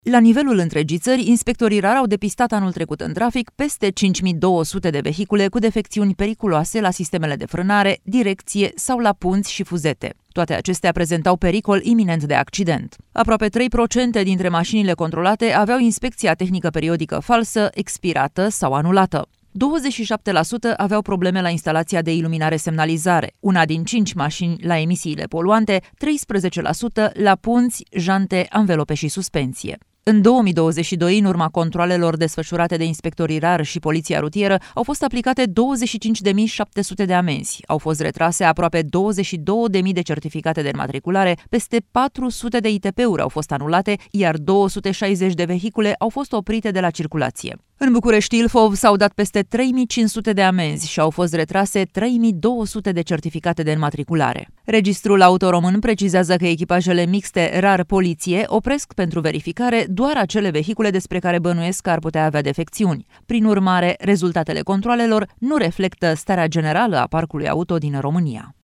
La nivelul întregii țări, inspectorii RAR au depistat anul trecut în trafic peste 5200 de vehicule cu defecțiuni periculoase la sistemele de frânare, direcție sau la punți și fuzete. Toate acestea prezentau pericol iminent de accident. Aproape 3% dintre mașinile controlate aveau inspecția tehnică periodică falsă, expirată sau anulată. 27% aveau probleme la instalația de iluminare semnalizare, una din 5 mașini la emisiile poluante, 13% la punți, jante, anvelope și suspensie. În 2022, în urma controalelor desfășurate de inspectorii RAR și Poliția Rutieră, au fost aplicate 25.700 de amenzi, au fost retrase aproape 22.000 de certificate de înmatriculare, peste 400 de ITP-uri au fost anulate, iar 260 de vehicule au fost oprite de la circulație. În București-Ilfov s-au dat peste 3.500 de amenzi și au fost retrase 3.200 de certificate de înmatriculare. Registrul Auto Român precizează că echipajele mixte RAR-Poliție opresc pentru verificare doar acele vehicule despre care bănuiesc că ar putea avea defecțiuni. Prin urmare, rezultatele controalelor nu reflectă starea generală a parcului auto din România.